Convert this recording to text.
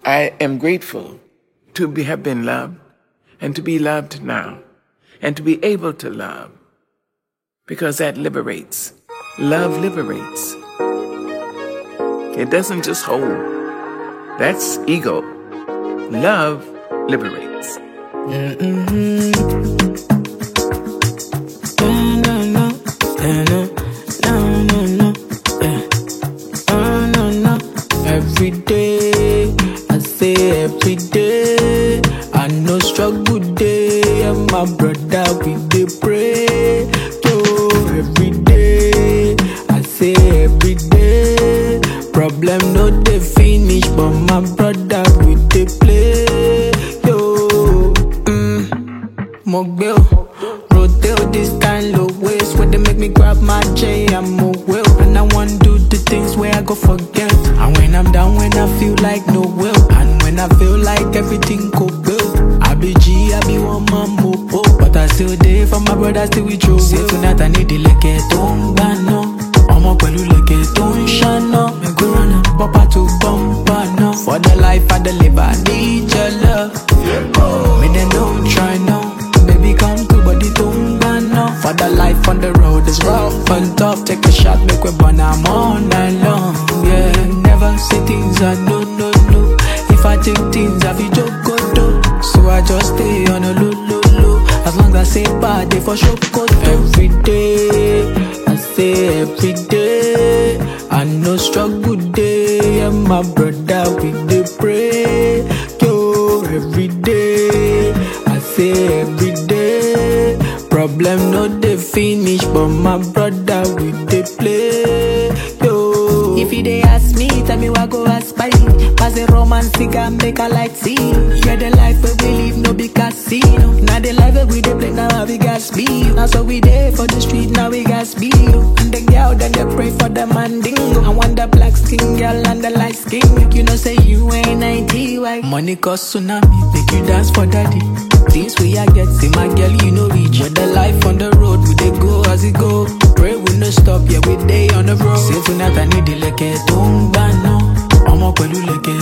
I am grateful to have been loved and to be loved now and to be able to love, because that liberates. Love liberates. It doesn't just hold. That's ego. Love liberates. Every day, I say every day, I know struggle day, and my brother we dey pray. Yo, every day, I say every day, problem no dey finish, but my brother we dey play. Yo, Mogbeo, Rodeo, this kind of ways where they make me grab my J, I'm a will, and I want do the things where I go forget. And when I'm down, when I feel like no will, and when I feel like everything go well, I be G, I be one man mopo, but I still there for my brother, still with you. Say tonight I need the leke tongano, Omo pelu leke tonshano, me go run up, papa to bumper no. For the life I deliver, I need your love. Me then don't try no, baby come to body tongano. For the life on the road is rough and tough, take a shot, make we burn I'm all night long. Yeah, never say things I no. If I take things I feel joke go do, so I just stay on a low. As long as I say bad, they for sure go do. Every day, I say every day, I know struggle day, and my brother we dey pray. Yo, every day, I say every day, problem no dey finish, but my brother we dey play. Yo, if you dey ask me, tell me what go ask by. Pass a romance, cigar, make a light see. Yeah, the life where we live, no big casino. Now the life where we dey play, now we got speed. Now so we there for the street, now we got speed. And the girl, then they pray for the mandingo. I want the black skin girl and the light skin. Make you know say you ain't 90 white. Money cause tsunami, make you dance for daddy. Things we I get, see my girl, you know reach. With the life on the road, we dey go as it go. Pray we no stop, yeah, we day on the road. Say tonight I need the leke tongbano, Omo pelu leke